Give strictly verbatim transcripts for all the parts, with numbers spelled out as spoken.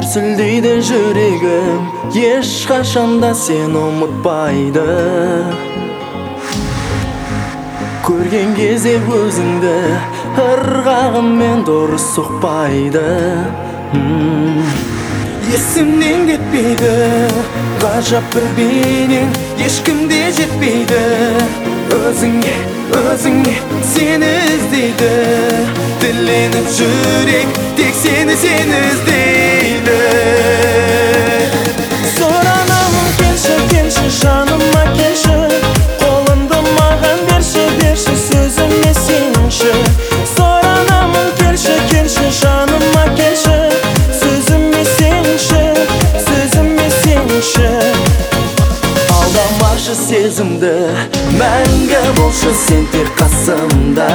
Дүрсілдейді жүрегім, ешқашанда сені ұмытпайды. Көрген кезде өзіңді, ырғағымен дұрыс соқпайды. Есімнен кетпейді, ғажап бір бейнең, ешкімде жетпейді. Өзіңе, өзіңе сені іздейді, тіленіп жүрек, тек сені, сені іздейді. Сұранамын, келші, келші, жаныма келші, қолыңды маған берші, берші, сөзіме сенші. Сұранамын, келші, келші, жаныма келші, сөзіме сенші, сөзіме сенші. Алдамашы сезімді, мәңгі болшы сен тек қасымда.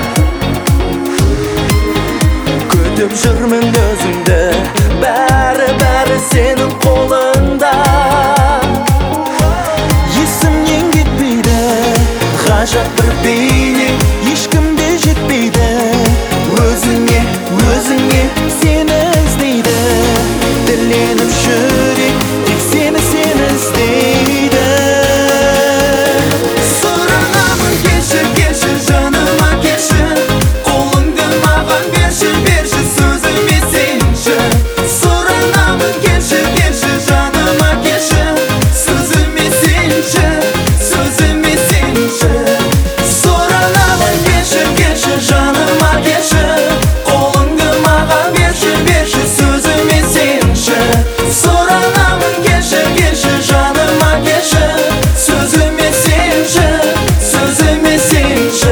Күтіп жүрмін өзіңді, бәрі-бәрі сенің қолыңда. Есімнен кетпейді, ғажап бір бейнең, ешкімде жетпейді. Өзіңе, өзіңе сені іздейді, тіленіп жүрек, тек сені, сені іздейді. Сұранамын, келші, келші, жаныма келші, қолыңды маған берші, берші, сөзіме сенші. Сұранамын, келші, келші, жаныма келші, сөзіме сенші, сөзіме сенші. Сұранамын, келші, келші, жаныма келші, қолыңды маған берші, берші, сөзіме сенші. Сұранамын, келші, келші, жаныма келші, сөзіме сенші, сөзіме сенші.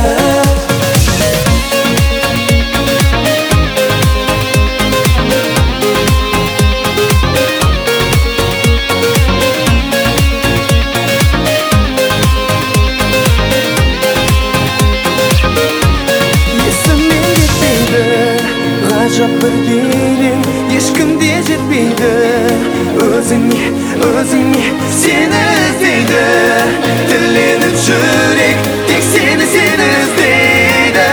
Есімнен кетпейді, ғажап бір бейнең, ешкімде жетпейді. Өзіңе, өзіңе сені іздейді, тіленіп жүрек, тек сені, сені іздейді.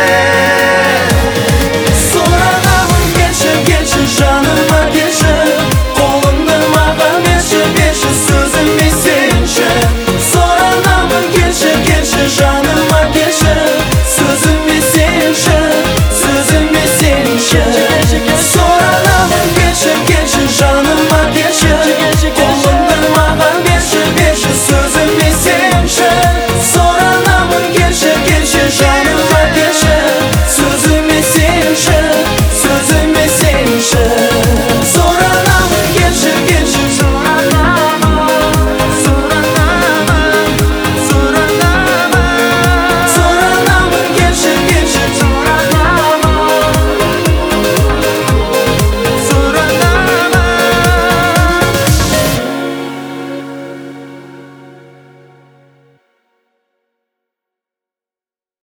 Сұранамын, келші, келші, жаныма келші, қолыңды маған берші, берші, сөзіме сенші. Сұранамын, келші, келші, жаныма